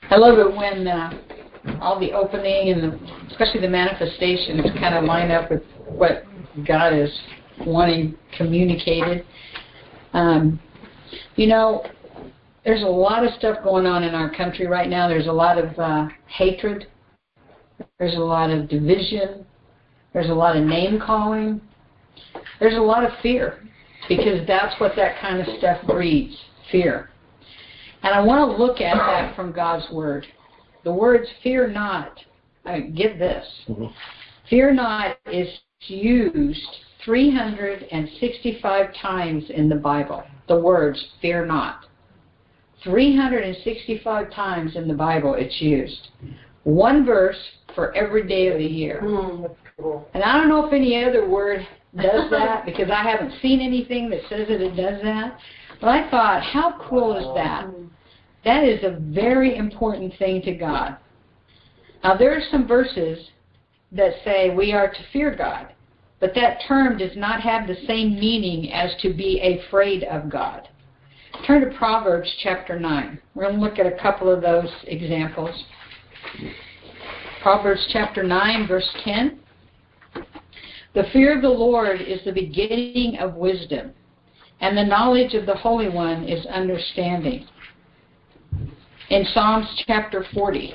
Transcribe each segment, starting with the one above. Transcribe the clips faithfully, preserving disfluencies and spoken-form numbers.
I love it when uh, all the opening and the, especially the manifestations kind of line up with what God is wanting communicated. Um, you know, there's a lot of stuff going on in our country right now. There's a lot of uh, hatred. There's a lot of division. There's a lot of name-calling. There's a lot of fear, because that's what that kind of stuff breeds, fear. And I want to look at that from God's Word. The words fear not, uh, get this, mm-hmm. fear not is used three hundred sixty-five times in the Bible. The words fear not. three hundred sixty-five times in the Bible it's used. One verse for every day of the year. Mm, that's cool. And I don't know if any other word does that, because I haven't seen anything that says that it does that. But I thought, how cool is that? That is a very important thing to God. Now, there are some verses that say we are to fear God, but that term does not have the same meaning as to be afraid of God. Turn to Proverbs chapter nine. We're going to look at a couple of those examples. Proverbs chapter nine, verse ten. The fear of the Lord is the beginning of wisdom, and the knowledge of the Holy One is understanding. In Psalms chapter forty,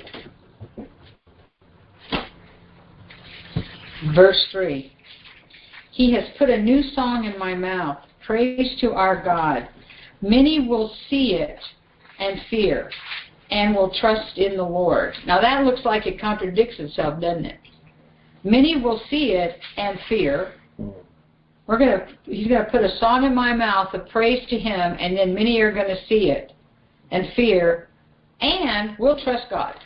verse three. He has put a new song in my mouth, praise to our God. Many will see it and fear, and will trust in the Lord. Now that looks like it contradicts itself, doesn't it? Many will see it and fear. We're gonna, he's going to put a song in my mouth of praise to him, and then many are going to see it and fear, and will trust God.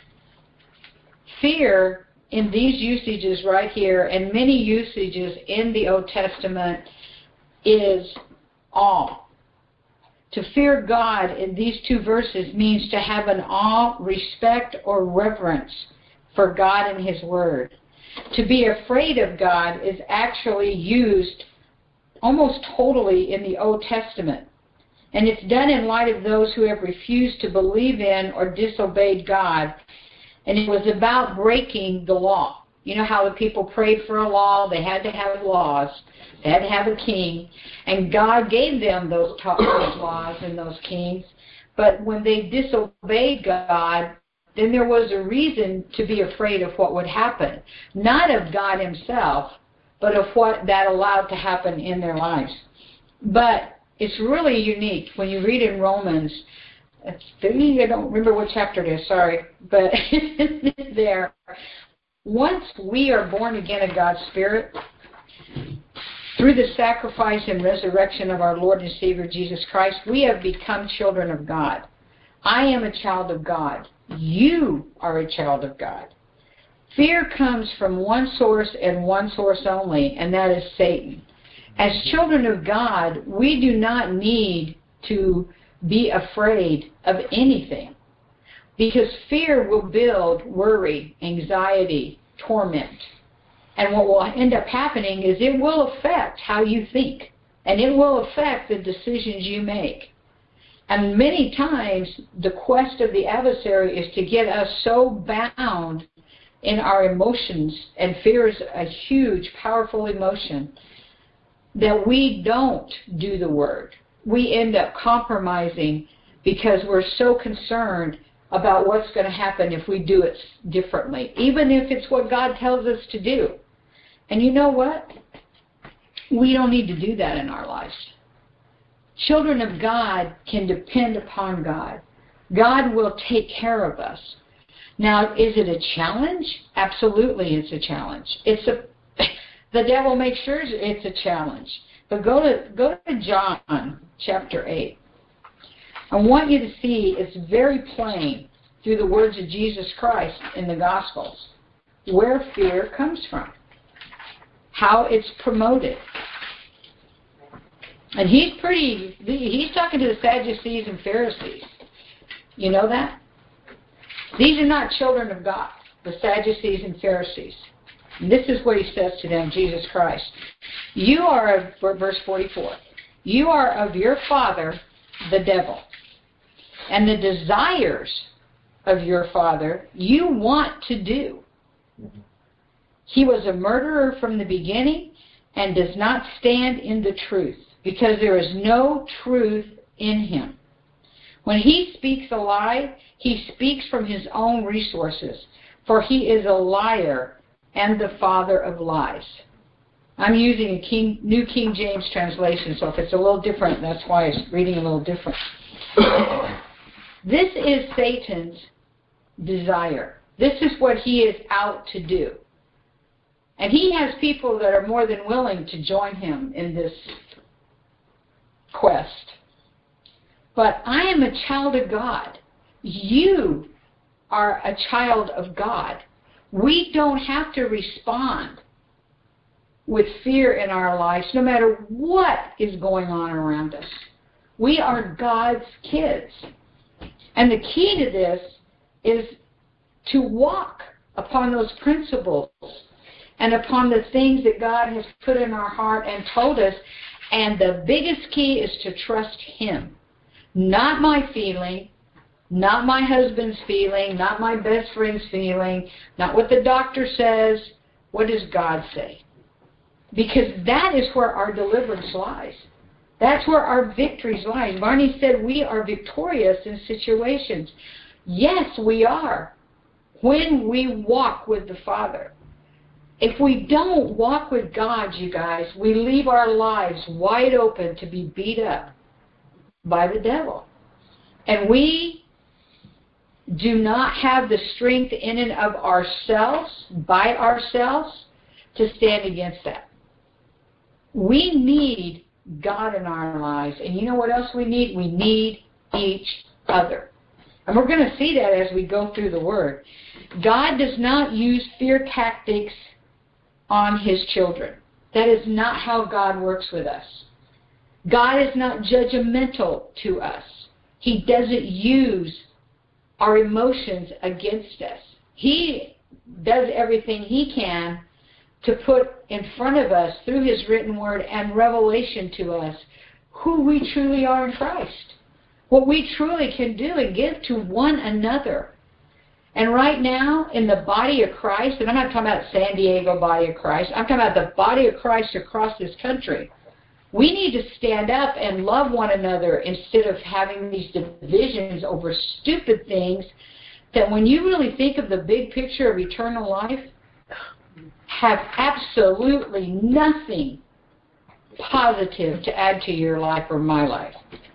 Fear in these usages right here, and many usages in the Old Testament, is awe. To fear God in these two verses means to have an awe, respect, or reverence for God and His Word. To be afraid of God is actually used almost totally in the Old Testament. And it's done in light of those who have refused to believe in or disobeyed God. And it was about breaking the law. You know how the people prayed for a law? They had to have laws. They had to have a king. And God gave them those, those laws and those kings. But when they disobeyed God, then there was a reason to be afraid of what would happen. Not of God Himself, but of what that allowed to happen in their lives. But it's really unique when you read in Romans. It's, I don't remember what chapter it is, sorry, but it's there. Once we are born again of God's Spirit, through the sacrifice and resurrection of our Lord and Savior Jesus Christ, we have become children of God. I am a child of God. You are a child of God. Fear comes from one source and one source only, and that is Satan. As children of God, we do not need to be afraid of anything, because fear will build worry, anxiety, torment. And what will end up happening is it will affect how you think, and it will affect the decisions you make. And many times, the quest of the adversary is to get us so bound in our emotions, and fear is a huge, powerful emotion, that we don't do the Word. We end up compromising because we're so concerned about what's going to happen if we do it differently, even if it's what God tells us to do. And you know what? We don't need to do that in our lives. Children of God can depend upon God. God will take care of us. Now, is it a challenge? Absolutely, it's a challenge. It's a the devil makes sure it's a challenge. But go to go to John chapter eight. I want you to see it's very plain through the words of Jesus Christ in the Gospels where fear comes from, how it's promoted. And he's pretty, he's talking to the Sadducees and Pharisees. You know that? These are not children of God, the Sadducees and Pharisees. And this is what he says to them, Jesus Christ. You are, of, verse forty-four, you are of your father, the devil, and the desires of your father you want to do. He was a murderer from the beginning and does not stand in the truth, because there is no truth in him. When he speaks a lie, he speaks from his own resources, for he is a liar and the father of lies. I'm using a King, New King James translation, so if it's a little different, that's why it's reading a little different. This is Satan's desire. This is what he is out to do. And he has people that are more than willing to join him in this quest. But I am a child of God. You are a child of God. We don't have to respond with fear in our lives, no matter what is going on around us. We are God's kids. And the key to this is to walk upon those principles and upon the things that God has put in our heart and told us. And the biggest key is to trust him. Not my feeling, not my husband's feeling, not my best friend's feeling, not what the doctor says. What does God say? Because that is where our deliverance lies. That's where our victories lie. Barney said we are victorious in situations. Yes, we are. When we walk with the Father. If we don't walk with God, you guys, we leave our lives wide open to be beat up by the devil. And we do not have the strength in and of ourselves, by ourselves, to stand against that. We need God in our lives. And you know what else we need? We need each other. And we're going to see that as we go through the Word. God does not use fear tactics on his children. That is not how God works with us. God is not judgmental to us. He doesn't use our emotions against us. He does everything he can to put in front of us through his written word and revelation to us who we truly are in Christ. What we truly can do and give to one another. And right now, in the body of Christ, and I'm not talking about San Diego body of Christ, I'm talking about the body of Christ across this country. We need to stand up and love one another instead of having these divisions over stupid things that, when you really think of the big picture of eternal life, have absolutely nothing positive to add to your life or my life.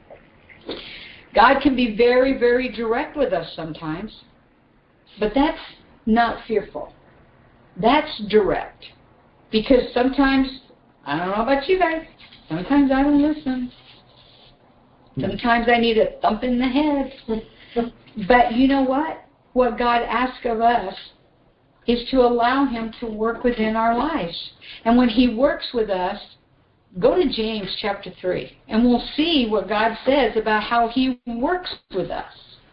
God can be very, very direct with us sometimes. But that's not fearful. That's direct. Because sometimes, I don't know about you guys, sometimes I don't listen. Sometimes I need a thump in the head. But you know what? What God asks of us is to allow him to work within our lives. And when he works with us, go to James chapter three, and we'll see what God says about how he works with us.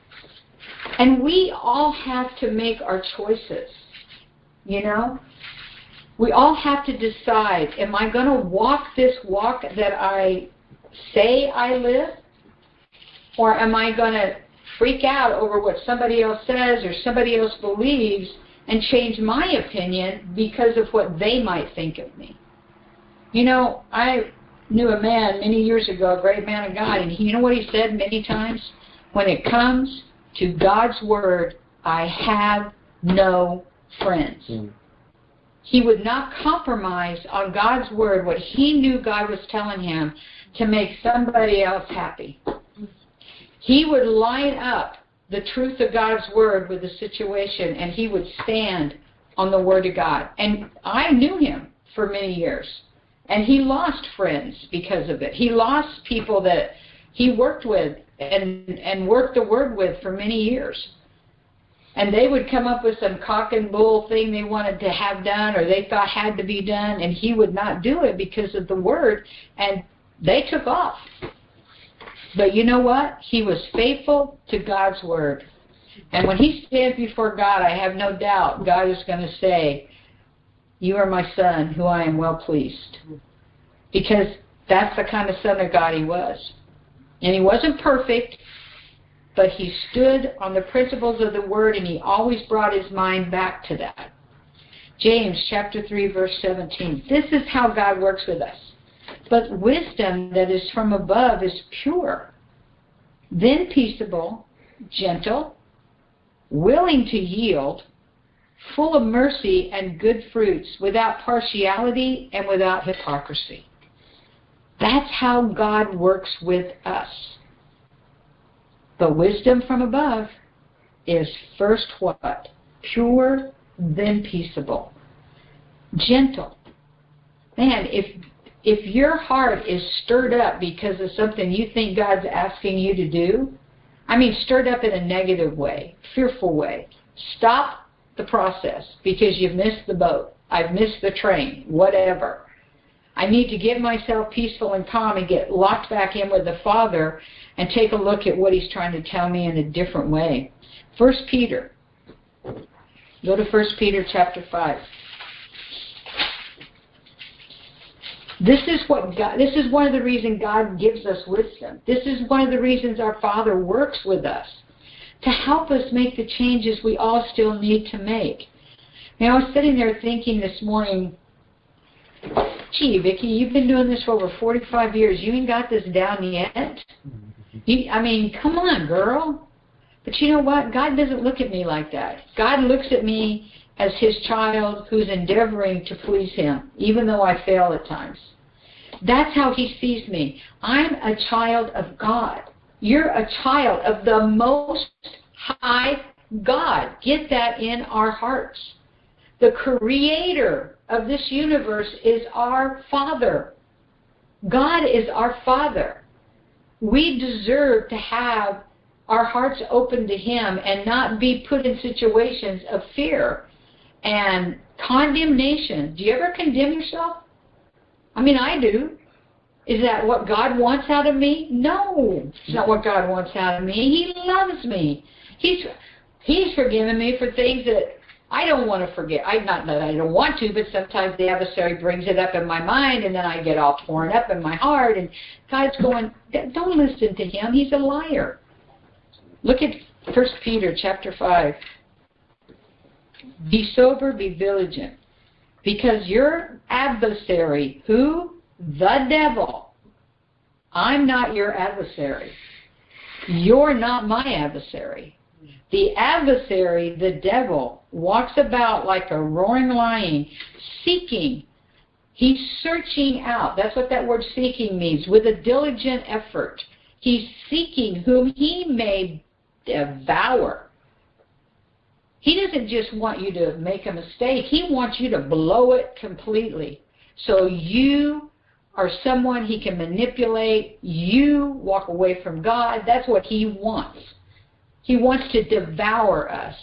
And we all have to make our choices, you know. We all have to decide, am I going to walk this walk that I say I live? Or am I going to freak out over what somebody else says or somebody else believes and change my opinion because of what they might think of me? You know, I knew a man many years ago, a great man of God, and he, you know what he said many times? When it comes to God's Word, I have no friends. Mm. He would not compromise on God's Word, what he knew God was telling him, to make somebody else happy. He would line up the truth of God's Word with the situation, and he would stand on the Word of God. And I knew him for many years. And he lost friends because of it. He lost people that he worked with and and worked the Word with for many years. And they would come up with some cock and bull thing they wanted to have done or they thought had to be done, and he would not do it because of the Word, and they took off. But you know what? He was faithful to God's Word. And when he stands before God, I have no doubt God is going to say, you are my son, who I am well pleased. Because that's the kind of son of God he was. And he wasn't perfect, but he stood on the principles of the Word, and he always brought his mind back to that. James chapter three, verse seventeen. This is how God works with us. But wisdom that is from above is pure, then peaceable, gentle, willing to yield, full of mercy and good fruits, without partiality and without hypocrisy. That's how God works with us. But wisdom from above is first what? Pure, then peaceable. Gentle. Man, if if your heart is stirred up because of something you think God's asking you to do, I mean stirred up in a negative way, fearful way, stop the process because you've missed the boat. I've missed the train, whatever. I need to get myself peaceful and calm and get locked back in with the Father and take a look at what he's trying to tell me in a different way. First Peter. Go to First Peter chapter five. This is what God, this is one of the reasons God gives us wisdom. This is one of the reasons our Father works with us, to help us make the changes we all still need to make. Now, I was sitting there thinking this morning, gee, Vicki, you've been doing this for over forty-five years. You ain't got this down yet? You, I mean, come on, girl. But you know what? God doesn't look at me like that. God looks at me as his child who's endeavoring to please him, even though I fail at times. That's how he sees me. I'm a child of God. You're a child of the Most High God. Get that in our hearts. The creator of this universe is our Father. God is our Father. We deserve to have our hearts open to him and not be put in situations of fear and condemnation. Do you ever condemn yourself? I mean, I do. Is that what God wants out of me? No, it's not what God wants out of me. He loves me. He's He's forgiven me for things that I don't want to forget. I not that I don't want to, but sometimes the adversary brings it up in my mind, and then I get all torn up in my heart. And God's going, don't listen to him. He's a liar. Look at First Peter chapter five. Be sober, be vigilant, because your adversary, who? The devil. I'm not your adversary. You're not my adversary. The adversary, the devil, walks about like a roaring lion, seeking. He's searching out. That's what that word seeking means, with a diligent effort. He's seeking whom he may devour. He doesn't just want you to make a mistake. He wants you to blow it completely. So you are someone he can manipulate. You walk away from God. That's what he wants. He wants to devour us.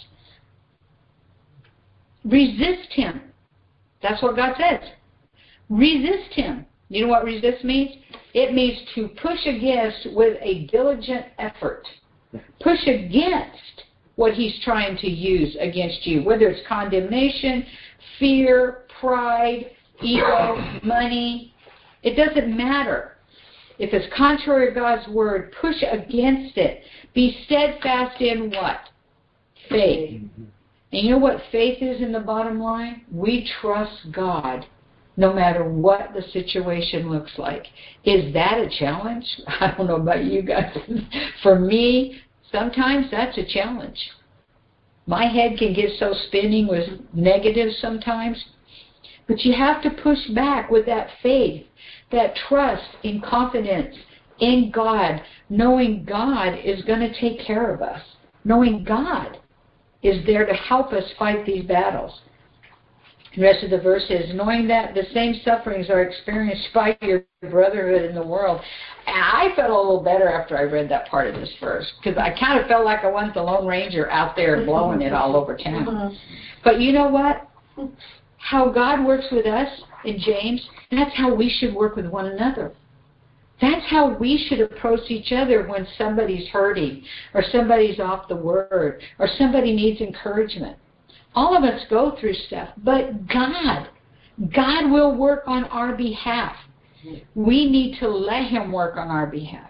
Resist him. That's what God says. Resist him. You know what resist means? It means to push against with a diligent effort. Push against what he's trying to use against you, whether it's condemnation, fear, pride, ego, money. It doesn't matter. If it's contrary to God's word, push against it. Be steadfast in what? Faith. And you know what faith is in the bottom line? We trust God no matter what the situation looks like. Is that a challenge? I don't know about you guys. For me, sometimes that's a challenge. My head can get so spinning with negatives sometimes. But you have to push back with that faith, that trust and confidence in God, knowing God is going to take care of us, knowing God is there to help us fight these battles. The rest of the verse is, knowing that the same sufferings are experienced by your brotherhood in the world. And I felt a little better after I read that part of this verse, because I kind of felt like I wasn't the Lone Ranger out there blowing it all over town. But you know what? How God works with us in James, that's how we should work with one another. That's how we should approach each other when somebody's hurting, or somebody's off the word, or somebody needs encouragement. All of us go through stuff, but God, God will work on our behalf. We need to let him work on our behalf.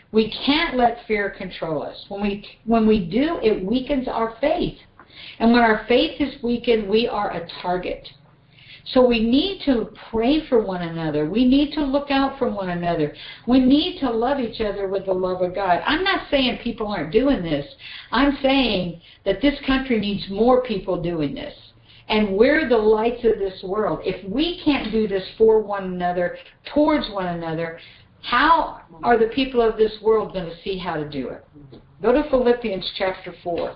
We can't let fear control us. When we, when we do, it weakens our faith. And when our faith is weakened, we are a target. So we need to pray for one another. We need to look out for one another. We need to love each other with the love of God. I'm not saying people aren't doing this. I'm saying that this country needs more people doing this. And we're the lights of this world. If we can't do this for one another, towards one another, how are the people of this world going to see how to do it? Go to Philippians chapter four.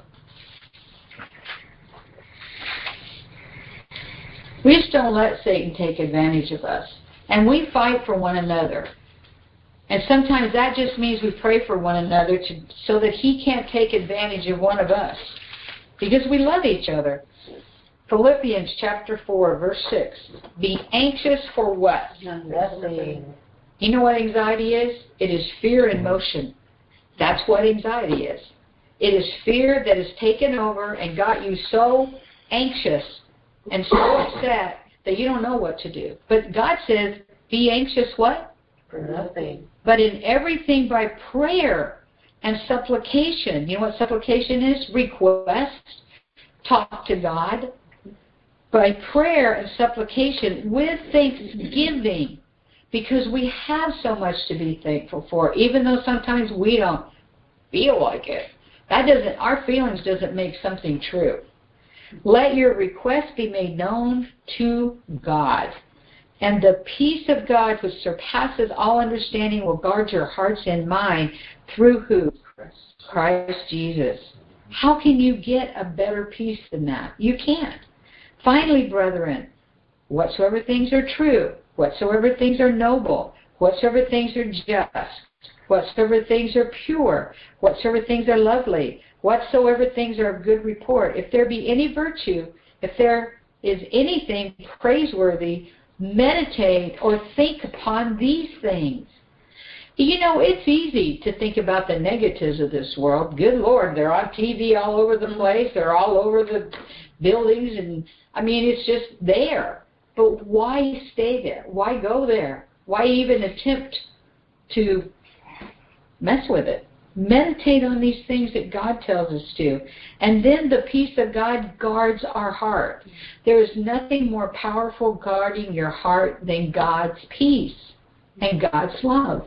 We just don't let Satan take advantage of us. And we fight for one another. And sometimes that just means we pray for one another to, so that he can't take advantage of one of us. Because we love each other. Philippians chapter four, verse six. Be anxious for what? Nothing. You know what anxiety is? It is fear in motion. That's what anxiety is. It is fear that has taken over and got you so anxious and so upset that you don't know what to do. But God says, be anxious what? For nothing. But in everything by prayer and supplication. You know what supplication is? Request. Talk to God. By prayer and supplication with thanksgiving. Because we have so much to be thankful for, even though sometimes we don't feel like it. That doesn't, our feelings doesn't make something true. Let your request be made known to God. And the peace of God, which surpasses all understanding, will guard your hearts and mind through who? Christ Jesus. How can you get a better peace than that? You can't. Finally, brethren, whatsoever things are true, whatsoever things are noble, whatsoever things are just, whatsoever things are pure, whatsoever things are lovely, whatsoever things are of good report, if there be any virtue, if there is anything praiseworthy, meditate or think upon these things. You know, it's easy to think about the negatives of this world. Good Lord, they're on T V all over the place. They're all over the buildings. And, I mean, it's just there. But why stay there? Why go there? Why even attempt to mess with it? Meditate on these things that God tells us to. And then the peace of God guards our heart. There is nothing more powerful guarding your heart than God's peace and God's love.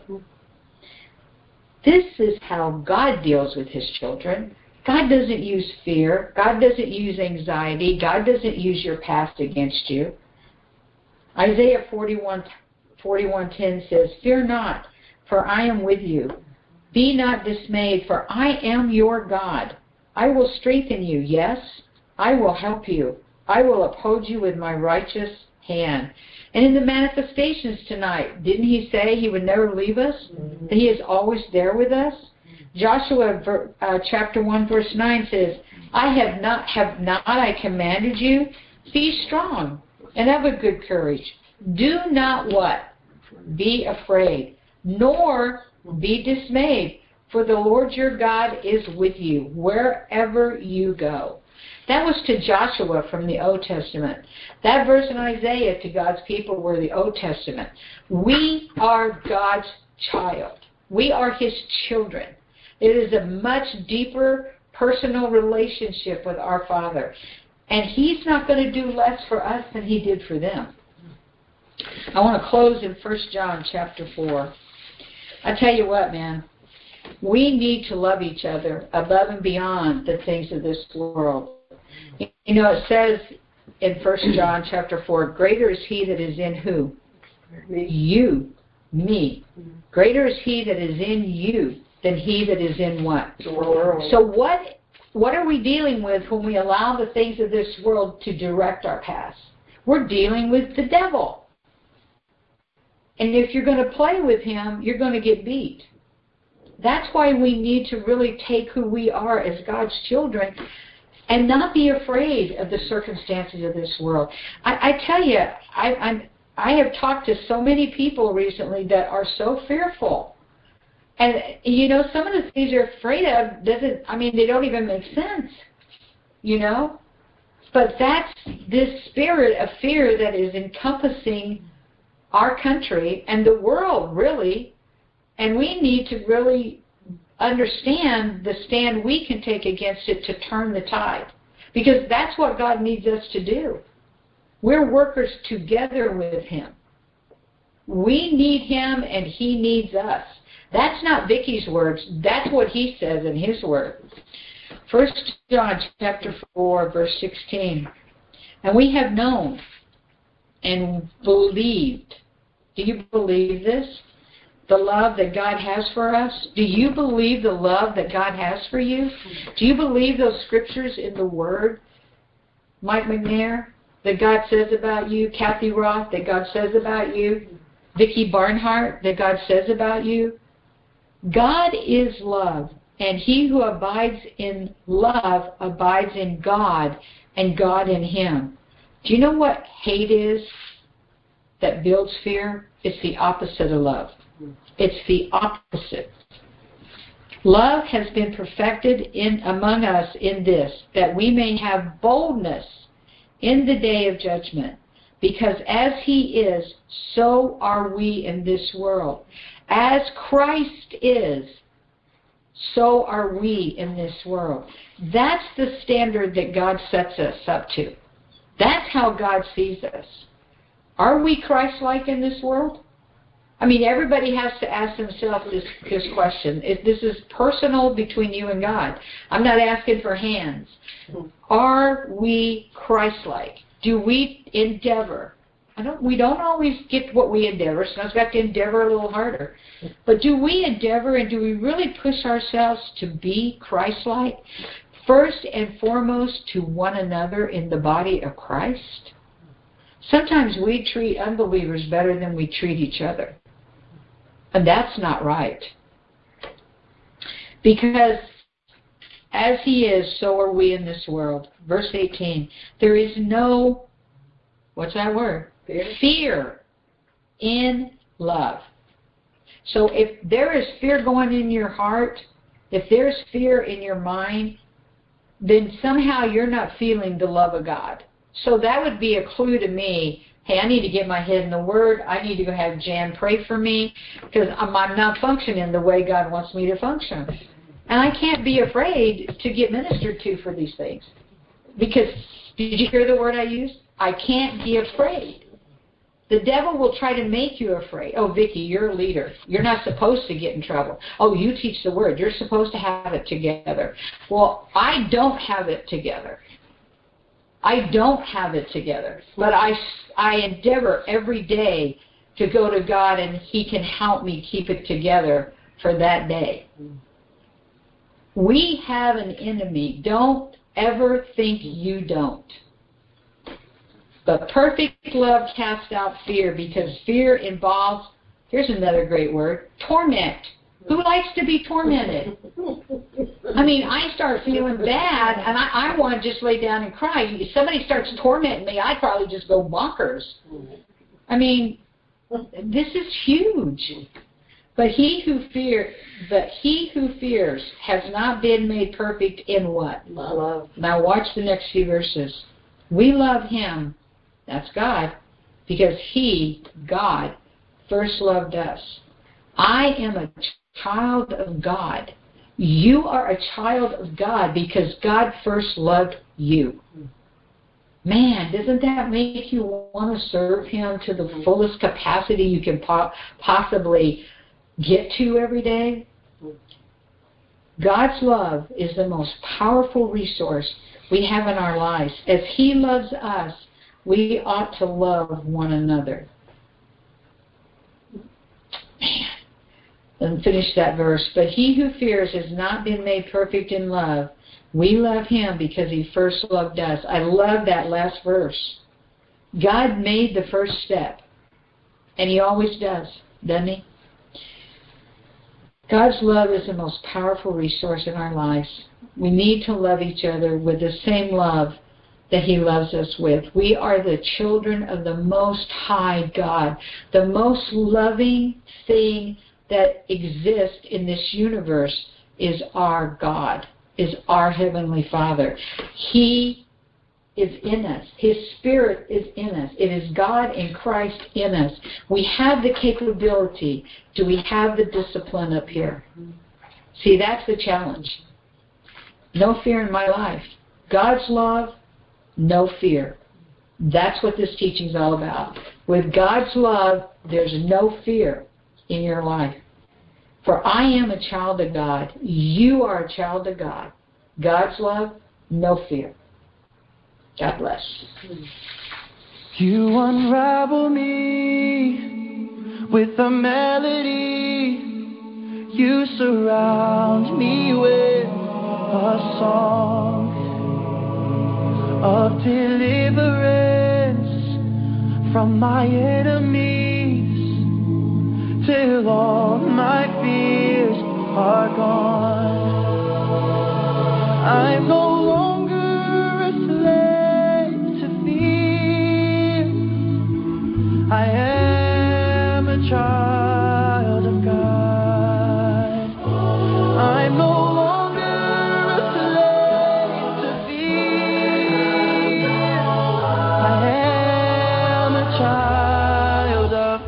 This is how God deals with his children. God doesn't use fear. God doesn't use anxiety. God doesn't use your past against you. Isaiah forty-one, forty-one ten says, Fear not, for I am with you. Be not dismayed, for I am your God. I will strengthen you, yes, I will help you. I will uphold you with my righteous hand. And in the manifestations tonight, didn't he say he would never leave us? Mm-hmm. That he is always there with us? Joshua uh, chapter one verse nine says, I have not, have not I commanded you? Be strong and have a good courage. Do not what? Be afraid, nor be dismayed, for the Lord your God is with you wherever you go. That was to Joshua from the Old Testament. That verse in Isaiah to God's people were the Old Testament. We are God's child. We are his children. It is a much deeper personal relationship with our Father. And he's not going to do less for us than he did for them. I want to close in First John chapter four. I tell you what, man, we need to love each other above and beyond the things of this world. You know, it says in First John chapter four, greater is he that is in who? You, me. Greater is he that is in you than he that is in what? The world. So what, what are we dealing with when we allow the things of this world to direct our paths? We're dealing with the devil. And if you're going to play with him, you're going to get beat. That's why we need to really take who we are as God's children and not be afraid of the circumstances of this world. I, I tell you, I, I'm, I have talked to so many people recently that are so fearful. And, you know, some of the things they're afraid of doesn't, I mean, they don't even make sense, you know. But that's this spirit of fear that is encompassing our country and the world, really. And we need to really understand the stand we can take against it to turn the tide. Because that's what God needs us to do. We're workers together with Him. We need Him and He needs us. That's not Vicky's words. That's what He says in His word. First John chapter four, verse sixteen. And we have known and believed. Do you believe this? The love that God has for us? Do you believe the love that God has for you? Do you believe those scriptures in the Word? Mike McNair, that God says about you. Kathy Roth, that God says about you. Vicki Barnhart, that God says about you. God is love, and he who abides in love abides in God, and God in him. Do you know what hate is that builds fear? It's the opposite of love. It's the opposite. Love has been perfected in among us in this, that we may have boldness in the day of judgment. Because as he is, so are we in this world. As Christ is, so are we in this world. That's the standard that God sets us up to. That's how God sees us. Are we Christ-like in this world? I mean, everybody has to ask themselves this, this question. If this is personal between you and God. I'm not asking for hands. Are we Christ-like? Do we endeavor? I don't. We don't always get what we endeavor, so I've got to endeavor a little harder. But do we endeavor and do we really push ourselves to be Christ-like? First and foremost to one another in the body of Christ? Sometimes we treat unbelievers better than we treat each other. And that's not right. Because as he is, so are we in this world. Verse eighteen, there is no, what's that word? Fear. Fear in love. So if there is fear going in your heart, if there's fear in your mind, then somehow you're not feeling the love of God. So that would be a clue to me. Hey, I need to get my head in the Word. I need to go have Jan pray for me because I'm, I'm not functioning the way God wants me to function. And I can't be afraid to get ministered to for these things. Because, did you hear the word I used? I can't be afraid. The devil will try to make you afraid. Oh, Vicki, you're a leader. You're not supposed to get in trouble. Oh, you teach the Word. You're supposed to have it together. Well, I don't have it together. I don't have it together. But I, I endeavor every day to go to God and He can help me keep it together for that day. We have an enemy. Don't ever think you don't. But perfect love casts out fear, because fear involves, here's another great word, torment. Who likes to be tormented? I mean, I start feeling bad, and I, I want to just lay down and cry. If somebody starts tormenting me, I'd probably just go bonkers. I mean, this is huge. But he who fear, but he who fears has not been made perfect in what? Love. Now watch the next few verses. We love him, that's God, because he, God, first loved us. I am a child of God. You are a child of God because God first loved you. Man, doesn't that make you want to serve him to the fullest capacity you can po- possibly get to every day? God's love is the most powerful resource we have in our lives. As he loves us, we ought to love one another. Man. And finish that verse. But he who fears has not been made perfect in love. We love him because he first loved us. I love that last verse. God made the first step. And he always does, doesn't he? God's love is the most powerful resource in our lives. We need to love each other with the same love that he loves us with. We are the children of the Most High God, the most loving thing that exists in this universe is our God, is our Heavenly Father. He is in us. His Spirit is in us. It is God and Christ in us. We have the capability. Do we have the discipline up here? See, that's the challenge. No fear in my life. God's love, no fear. That's what this teaching is all about. With God's love, there's no fear in your life. For I am a child of God. You are a child of God. God's love, no fear. God bless. You unravel me with a melody. You surround me with a song of deliverance from my enemies till all my fears are gone. I'm no longer a slave to fear. I am a child of God. I'm no longer a slave to fear. I am a child of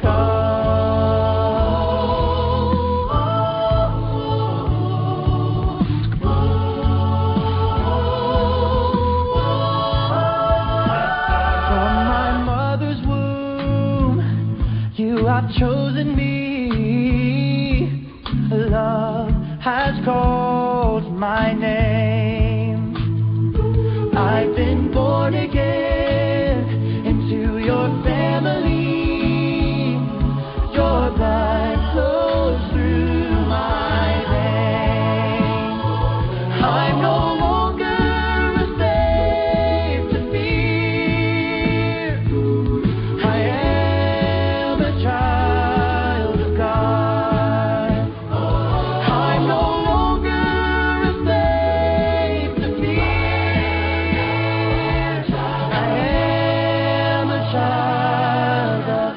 I've chosen me. Love has called my name. I've been born again into your family. Your blood flows through my veins. I'm no longer a slave to fear. I am a child of God. I'm no longer a slave to fear. I am a child of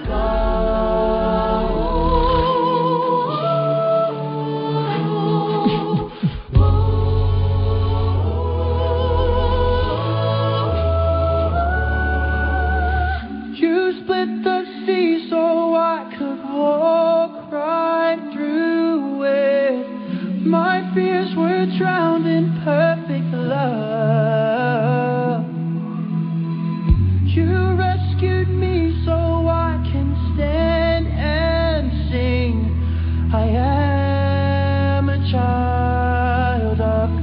God. You split the sea so I could walk right through it. My fears were drowned in perfect love. You rescued me so I can stand and sing. I am a child of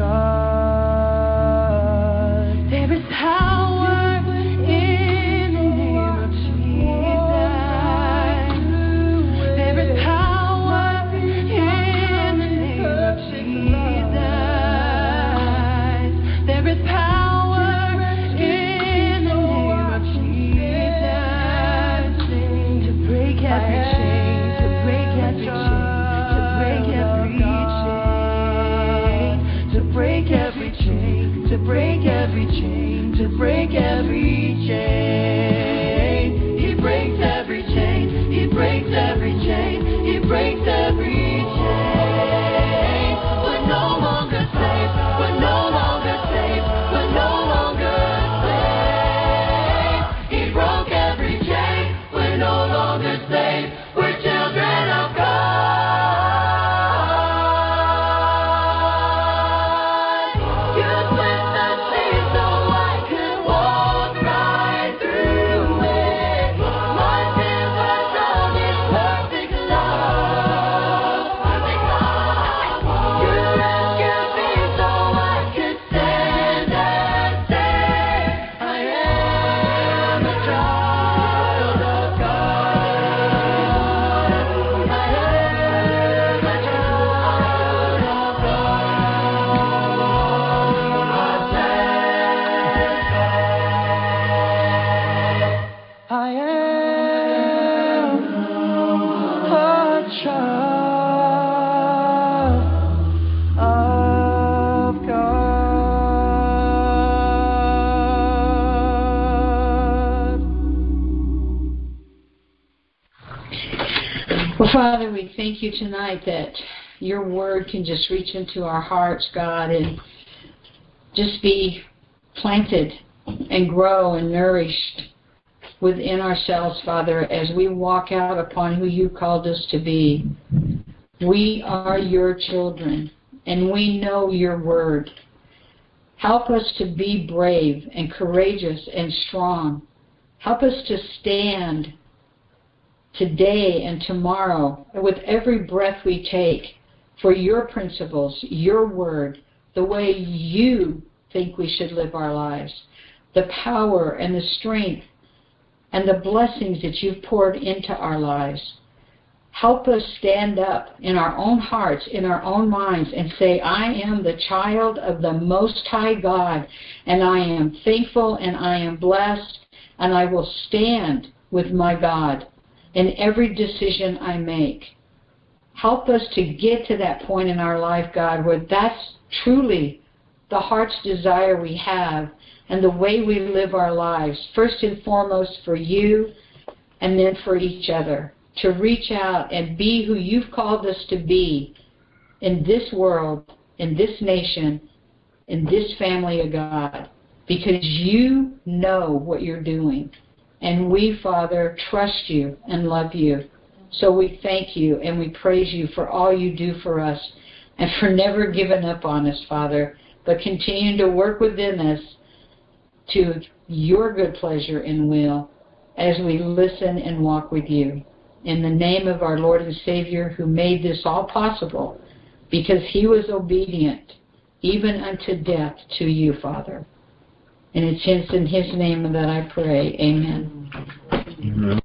God. There is power in the name of Jesus. There is power in the name of Jesus. There is power in the name of Jesus to break every chain, to break every chain, to break every chain, to break every chain, to break every chain, to break every chain. He breaks every chain, he breaks every chain, he breaks every chain. We're no longer slaves, we're no longer slaves, we're no longer slaves. He broke every chain, we're no longer slaves, we're children of God. You split the sea so I could walk right through it. My sins were drowned in perfect love. You rescued me so I could stand and say, I am a child of God. I am a child of God. I am a child of God. Well, Father, we thank you tonight that your word can just reach into our hearts, God, and just be planted and grow and nourished within ourselves, Father, as we walk out upon who you called us to be. We are your children, and we know your word. Help us to be brave and courageous and strong. Help us to stand today and tomorrow with every breath we take for your principles, your word, the way you think we should live our lives, the power and the strength and the blessings that you've poured into our lives. Help us stand up in our own hearts, in our own minds, and say, I am the child of the Most High God, and I am thankful and I am blessed, and I will stand with my God in every decision I make. Help us to get to that point in our life, God, where that's truly the heart's desire we have and the way we live our lives, first and foremost for you and then for each other, to reach out and be who you've called us to be in this world, in this nation, in this family of God, because you know what you're doing. And we, Father, trust you and love you. So we thank you and we praise you for all you do for us and for never giving up on us, Father, but continuing to work within us to your good pleasure and will as we listen and walk with you. In the name of our Lord and Savior, who made this all possible because he was obedient even unto death to you, Father. And it's in his name that I pray. Amen. Amen.